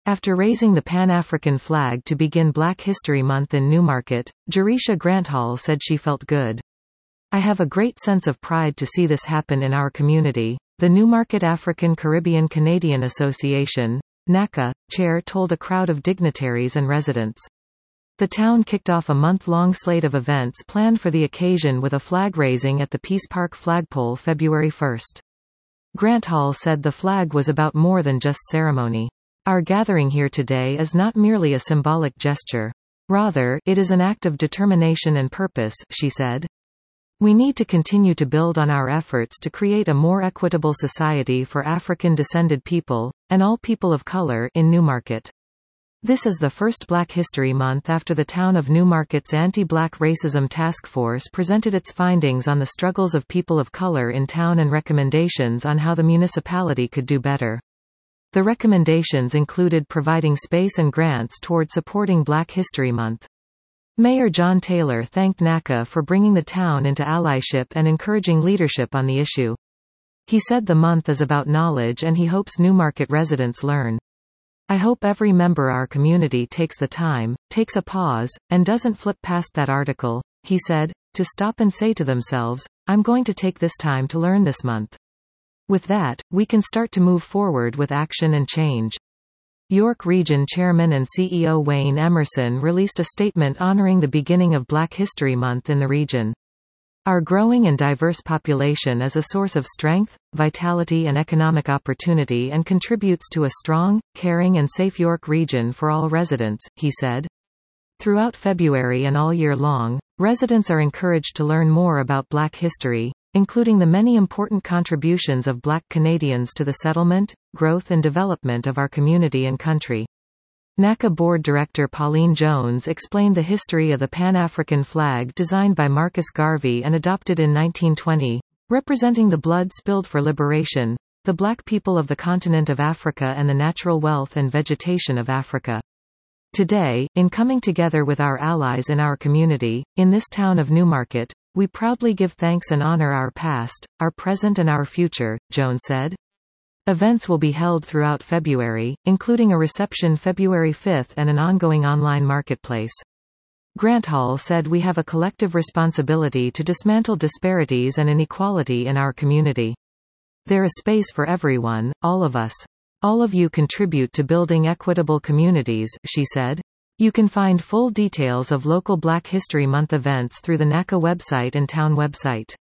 After raising the Pan-African flag to begin Black History Month in Newmarket, Jerusha Granthall said she felt good. "I have a great sense of pride to see this happen in our community," the Newmarket African Caribbean Canadian Association, NACA, chair told a crowd of dignitaries and residents. The town kicked off a month-long slate of events planned for the occasion with a flag raising at the Peace Park flagpole February 1. Granthall said the flag was about more than just ceremony. "Our gathering here today is not merely a symbolic gesture. Rather, it is an act of determination and purpose," she said. "We need to continue to build on our efforts to create a more equitable society for African-descended people, and all people of color, in Newmarket." This is the first Black History Month after the town of Newmarket's Anti-Black Racism Task Force presented its findings on the struggles of people of color in town and recommendations on how the municipality could do better. The recommendations included providing space and grants toward supporting Black History Month. Mayor John Taylor thanked NACA for bringing the town into allyship and encouraging leadership on the issue. He said the month is about knowledge and he hopes Newmarket residents learn. "I hope every member of our community takes the time, takes a pause, and doesn't flip past that article," he said, "to stop and say to themselves, I'm going to take this time to learn this month. With that, we can start to move forward with action and change." York Region Chairman and CEO Wayne Emerson released a statement honoring the beginning of Black History Month in the region. "Our growing and diverse population is a source of strength, vitality and economic opportunity and contributes to a strong, caring and safe York region for all residents," he said. Throughout February and all year long, residents are encouraged to learn more about Black history, including the many important contributions of Black Canadians to the settlement, growth and development of our community and country. NACA Board Director Pauline Jones explained the history of the Pan-African flag designed by Marcus Garvey and adopted in 1920, representing the blood spilled for liberation, the Black people of the continent of Africa and the natural wealth and vegetation of Africa. Today, in coming together with our allies in our community, in this town of Newmarket, we proudly give thanks and honor our past, our present and our future, Jones said. Events will be held throughout February, including a reception February 5 and an ongoing online marketplace. Granthall said we have a collective responsibility to dismantle disparities and inequality in our community. There is space for everyone, all of us. All of you contribute to building equitable communities, she said. You can find full details of local Black History Month events through the NACA website and town website.